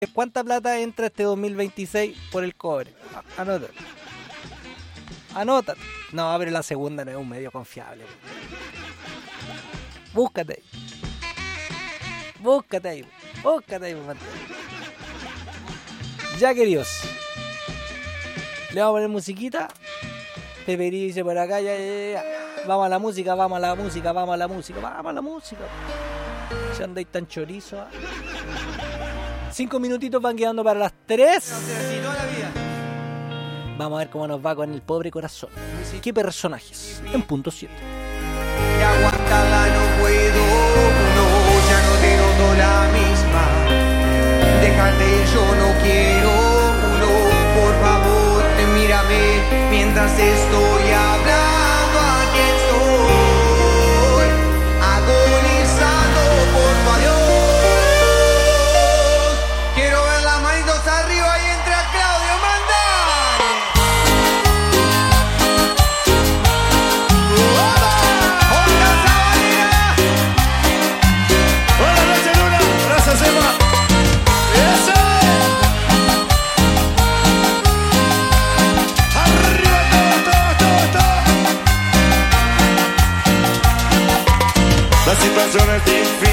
¿Cuánta plata entra este 2026 por el cobre? Anota. Anota. No, pero la segunda no es un medio confiable. Búscate ahí. Búscate ahí. Búscate ahí, papá. Ya, queridos. Le vamos a poner musiquita. Pepe dice por acá, ya. Vamos a la música, vamos a la música, vamos a la música, vamos a la música. Si andáis tan chorizo. 5 minutitos van quedando para las 3. Vamos a ver cómo nos va con el pobre corazón. ¿Qué personajes? En punto 7. Y aguantarla no puedo, no, ya no te noto la misma. Déjate, yo no quiero, no, por favor, mírame mientras estoy hablando. Aquí estoy, agonizando, por favor. Quiero ver las manitos arriba y entra Claudio Mandale. ¡Hola, Sabanera! Buenas noches, Luna. Gracias, Emma. ¡Eso! ¡Arriba todo! La situación es difícil.